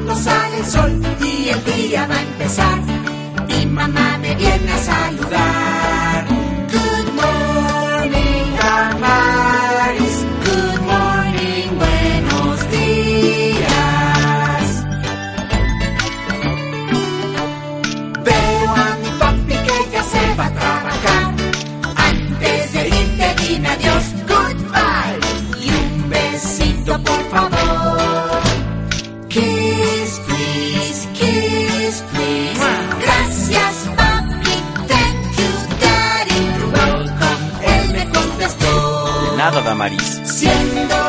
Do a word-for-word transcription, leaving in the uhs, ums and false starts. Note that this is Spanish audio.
cuando sale el sol y el día va a empezar. Mi mamá me viene a saludar. Good morning, Damaris. Good morning, buenos días. Veo a mi papi que ya se va a trabajar. Antes de irte dime adiós, goodbye. Y un besito por favor. Kiss, please, kiss, please. Gracias, papi, thank you, daddy. You're welcome, él me contestó. De nada, Damaris. Siendo